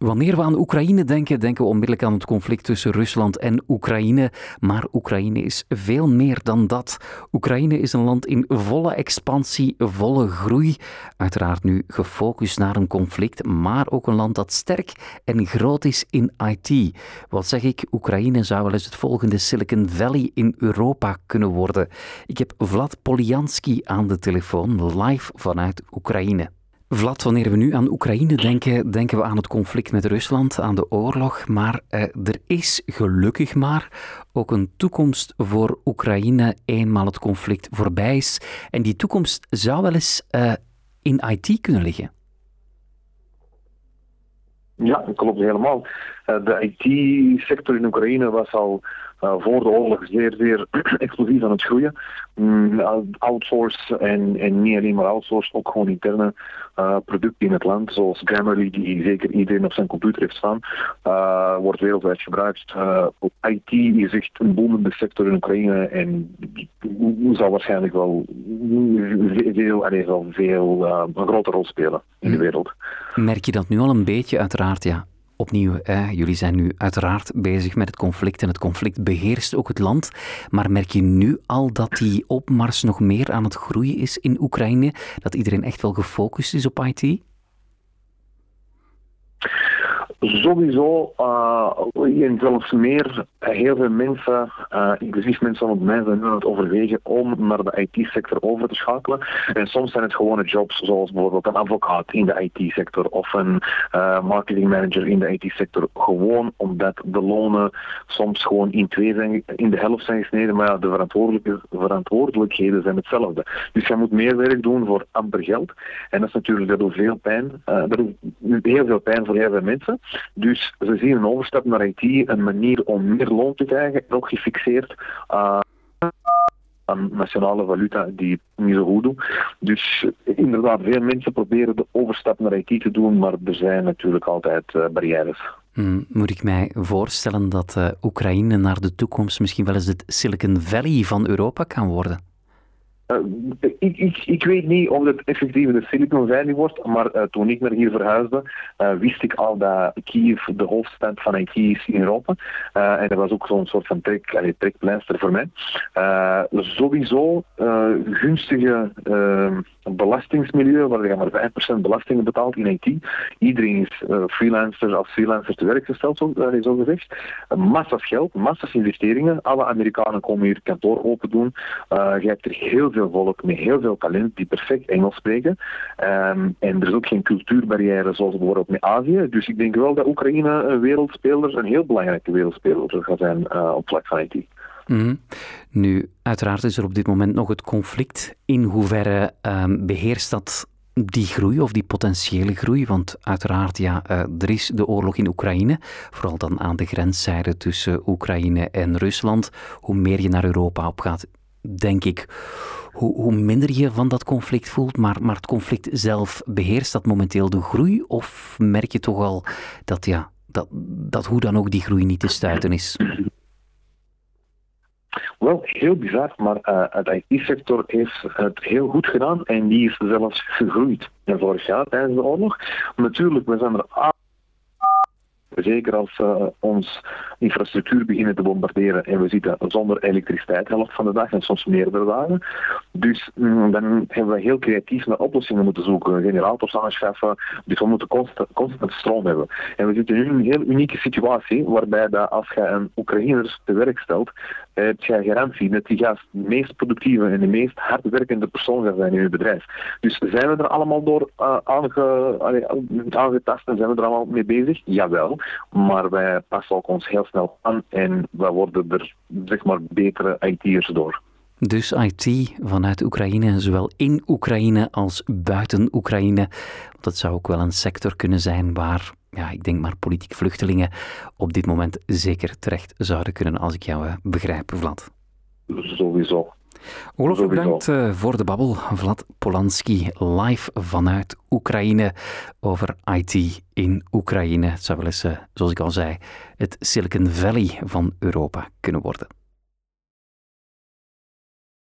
Wanneer we aan Oekraïne denken, denken we onmiddellijk aan het conflict tussen Rusland en Oekraïne. Maar Oekraïne is veel meer dan dat. Oekraïne is een land in volle expansie, volle groei. Uiteraard nu gefocust naar een conflict, maar ook een land dat sterk en groot is in IT. Wat zeg ik? Oekraïne zou wel eens het volgende Silicon Valley in Europa kunnen worden. Ik heb Vlad Polianski aan de telefoon, live vanuit Oekraïne. Vlad, wanneer we nu aan Oekraïne denken, denken we aan het conflict met Rusland, aan de oorlog. Maar er is gelukkig maar ook een toekomst voor Oekraïne eenmaal het conflict voorbij is. En die toekomst zou wel eens in IT kunnen liggen. Ja, dat klopt helemaal. De IT-sector in Oekraïne was al voor de oorlog zeer explosief aan het groeien. Outsource en niet alleen maar outsource, ook gewoon interne producten in het land, zoals Grammarly, die zeker iedereen op zijn computer heeft staan, wordt wereldwijd gebruikt. IT is echt een boomende sector in Oekraïne en zal waarschijnlijk wel een grote rol spelen in de wereld. Merk je dat nu al een beetje? Uiteraard, ja. Opnieuw, jullie zijn nu uiteraard bezig met het conflict en het conflict beheerst ook het land. Maar merk je nu al dat die opmars nog meer aan het groeien is in Oekraïne? Dat iedereen echt wel gefocust is op IT? Sowieso, en zelfs meer, heel veel mensen, inclusief mensen van mij, zijn nu aan het overwegen om naar de IT-sector over te schakelen. En soms zijn het gewone jobs, zoals bijvoorbeeld een advocaat in de IT-sector of een marketingmanager in de IT-sector. Gewoon omdat de lonen soms gewoon in de helft zijn gesneden, maar ja, de verantwoordelijkheden zijn hetzelfde. Dus je moet meer werk doen voor amper geld. En dat is natuurlijk, dat doet veel pijn. Dat doet heel veel pijn voor heel veel mensen. Dus ze zien een overstap naar IT, een manier om meer loon te krijgen en ook gefixeerd aan nationale valuta die niet zo goed doen. Dus inderdaad, veel mensen proberen de overstap naar IT te doen, maar er zijn natuurlijk altijd barrières. Moet ik mij voorstellen dat Oekraïne naar de toekomst misschien wel eens het Silicon Valley van Europa kan worden? Ik weet niet of het effectief de Silicon Valley wordt, maar toen ik naar hier verhuisde, wist ik al dat Kiev de hoofdstad van IT is in Europa. En dat was ook zo'n soort van trekpleister voor mij. Sowieso gunstige belastingsmilieu, waar je maar 5% belastingen betaalt in IT. Iedereen is als freelancer te werk gesteld, zo gezegd. Massa's geld, massa's investeringen. Alle Amerikanen komen hier kantoor open doen. Je hebt er heel veel volk met heel veel talent die perfect Engels spreken. En er is ook geen cultuurbarrière zoals bijvoorbeeld met Azië. Dus ik denk wel dat Oekraïne een heel belangrijke wereldspeler gaat zijn op vlak van IT. Nu, uiteraard is er op dit moment nog het conflict. In hoeverre beheerst dat die groei of die potentiële groei? Want uiteraard, er is de oorlog in Oekraïne, vooral dan aan de grenszijde tussen Oekraïne en Rusland. Hoe meer je naar Europa op gaat, denk ik, hoe minder je van dat conflict voelt. Maar het conflict zelf, beheerst dat momenteel de groei? Of merk je toch al dat hoe dan ook die groei niet te stuiten is? Wel, heel bizar, maar het IT-sector heeft het heel goed gedaan en die is zelfs gegroeid vorig jaar tijdens de oorlog. Natuurlijk, we zijn er zeker als ons infrastructuur beginnen te bombarderen en we zitten zonder elektriciteit de helft van de dag en soms meerdere dagen. Dus dan hebben we heel creatief naar oplossingen moeten zoeken, generators aanschaffen. Dus we moeten constant stroom hebben. En we zitten nu in een heel unieke situatie waarbij dat als je een Oekraïner te werk stelt, heb je garantie dat die gast de meest productieve en de meest hardwerkende persoon gaat zijn in je bedrijf. Dus zijn we er allemaal door aangetast en zijn we er allemaal mee bezig? Jawel. Maar wij passen ook ons heel snel aan en wij worden er betere IT'ers door. Dus IT vanuit Oekraïne, zowel in Oekraïne als buiten Oekraïne. Dat zou ook wel een sector kunnen zijn waar, ik denk maar politieke vluchtelingen op dit moment zeker terecht zouden kunnen, als ik jou begrijp, Vlad. Sowieso. Ongelooflijk bedankt voor de babbel. Vlad Polianski, live vanuit Oekraïne over IT in Oekraïne. Het zou wel eens, zoals ik al zei, het Silicon Valley van Europa kunnen worden.